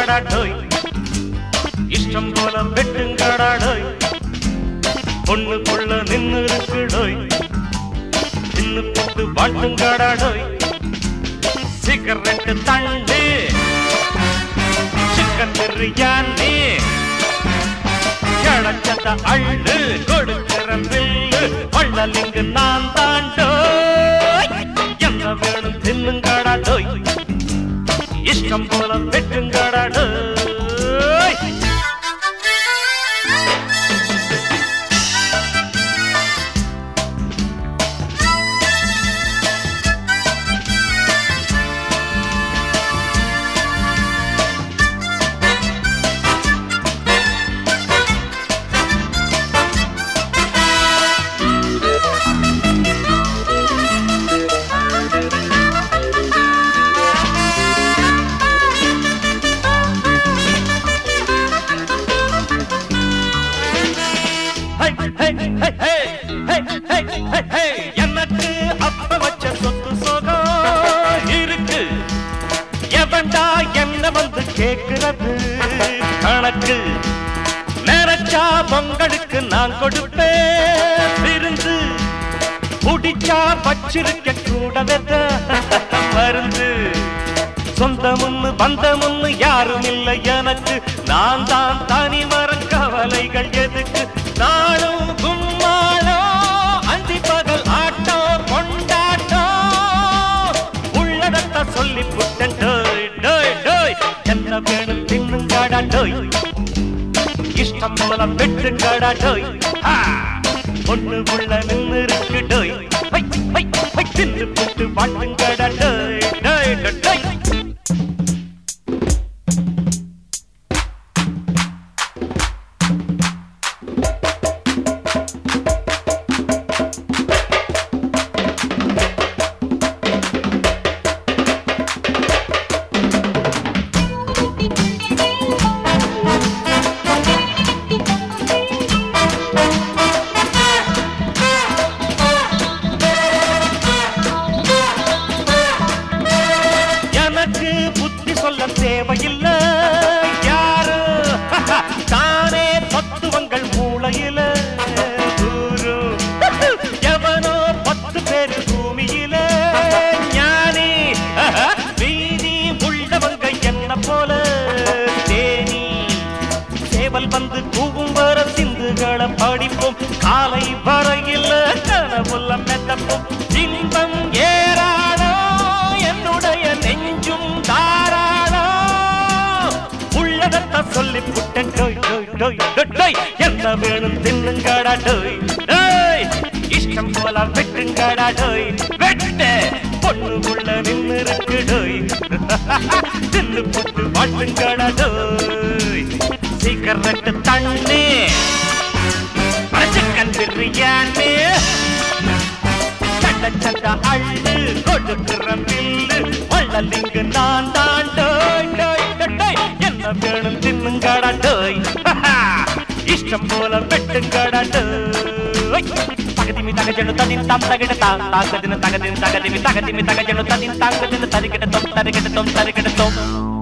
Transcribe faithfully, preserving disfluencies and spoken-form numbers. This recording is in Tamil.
வெட்டுங்கடா டோய் இஷ்டம் போல வெட்டுங்கடா டோய் பொண்ணுக்குள்ள நின்னு இருக்கு டோய் நின்னு போட்டு வாழ்த்துங்கடா டோய் சிகரெட்டு தண்டு சிக்கன் பிரியாணி கிடச்சத அள்ளு கொடுக்கிற பில்லு வள்ளலிங்கு நான் தாண்டோ என்ன வேணும் தின்னுங்கடா டோய் இஷ்டம் போல வெட்டுங்கடா டோய் எனக்கு அப்ப வச்ச சொத்து சோகம் இருக்கு எவன்டா என்ன வந்து கேக்குறது கணக்கு நினைச்சா பொங்கலுக்கு நான் கொடுப்பேன் விருந்து குடிச்சா வச்சிருக்க கூடவே மருந்து சொந்தமுன்னு பந்தமுன்னு யாரும் இல்லை எனக்கு நான் தான் தனி மரம் கவலைகள் எதுக்கு நாளும் கும்மாளோ அந்தி பகல் ஆட்டோ கொண்டாட்டோ உள்ளடத்த சொல்லி புட்டன் டோய் டோய் டோய் என்ன வேணும் தின்னுங்கடா டோய் இஷ்டம் போல வெட்டுங்கடா டோய் பொண்ணு உள்ள நின்று இருக்கு டோய் தின்னு புட்டு வாழ்த்துங்கடா டோய் டோய் டோய் சொல்ல தேவையில்லை யாரு தானே தத்துவங்கள் மூளையில குரு எவனோ பத்து பேரு பூமியில ஞானி வீதி உள்ளவங்க என்ன போல தேனி சேவல் வந்து கூவும் வர சிந்துகளை படிப்போம் காலை வரையில் கனவுள்ள மெத்தப்போம் இன்பம் ஏறாடோ என்னுடைய நெஞ்சும் தாரா சொல்லி புட்டன் டோய் டோய் டோய் டோய் என்ன வேணும் தின்னுங்கடா டோய் டோய் இஷ்டம் போல வெட்டுங்கடா டோய் வெட்டு பொண்ணு உள்ள நின்று இருக்கு டோய் தின்னு புட்டு வாழ்த்துங்கடா டோய் சிகரெட்டு தண்ணி சிக்கன் பிரியாணி சட்ட சட்ட அள்ளு கொடுக்கிற பில்லு வள்ளலிங்கு நான் தான் டோய் டோய் டோய் என்ன வேணும் தின்னுங்கடா டோய் இஷ்டம் போல வெட்டுங்கடா டோய் தகதிமி தகஜனு தனின் தாம் தகிடதா தாகதின தகதின தகதிமி தகதிமி தகஜனு தனின் தாங்கதின தரிகிடத்தோம் தரிகிடத்தோம் தரிகிடத்தோம்